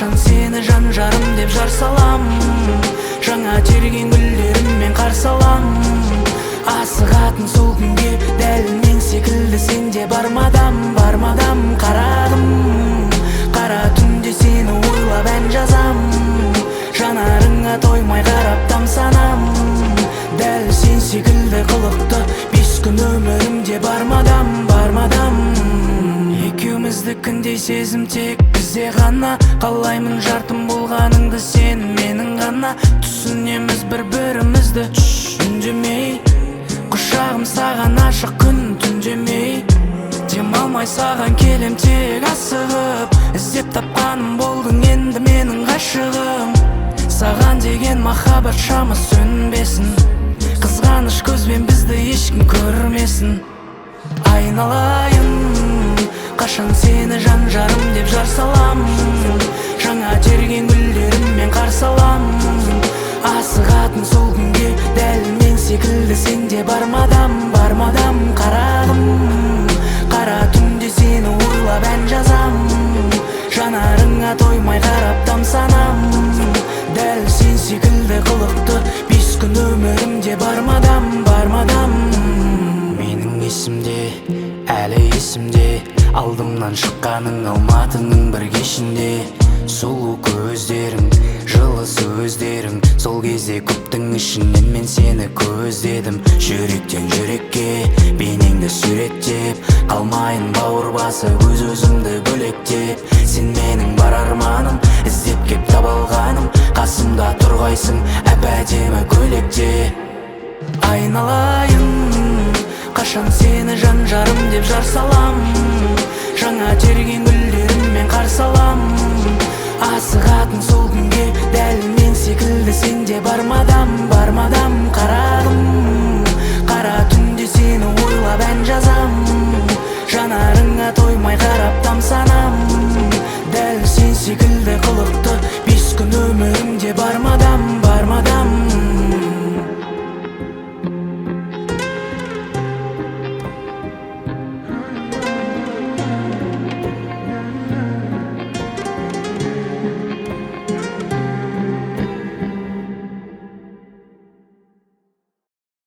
Қашан сені жан жарым деп жар салам, жаңа терген гүлдеріммен қарсы алам. Асығатын сол күнге дәл мен секілді сенде бармадам, бармадам қарағым. Қара түнде сені ойлап ән жазам, жанарыңа тоймай қарап тамсанам. Дәл сен секілді қылықты 5 күн өмірімде бармадам, бармадам. Екеуміздікіндей сезім тек бізде ғана, қалаймын жартым болғаныңды сен менің ғана. Түсінеміз бір-бірімізді үндемей, құшағым саған ашық күн түндемей. Демалмай саған келем тек асығып, іздеп тапқаным болдың енді менің ғашығым. Саған деген махаббат шамы сөнбесін, қызғаныш көзбен бізді ешкім көрмесін. Айналайын, қашан сені жан жарым деп жар салам, жаңа терген гүлдеріммен қарсы алам. Асығатын сол күнге дәл мен секілді сенде бармадам, бармадам қарағым. Қара түнде сені ойлап ән жазам, жанарыңа тоймай қарап тамсанам. Дәл сен секілді қылықты 5 күн өмірімде бармадам, бармадам. Менің есімде, әлі есімде, алдымнан шыққаның Алматының бір кешінде. Сұлу көздерің, жылы сөздерің, сол кезде көптің ішінен мен сені көздедім. Жүректен жүрекке бейнеңді суреттеп, қалмайын бауыр басып өз-өзімді бөлектеп. Сен менің бар арманым, іздеп кеп таба алғаным, қасымда тұрғайсың әп-әдемі көйлекте. Айналайын, қашан сені жан жарым деп жар салам,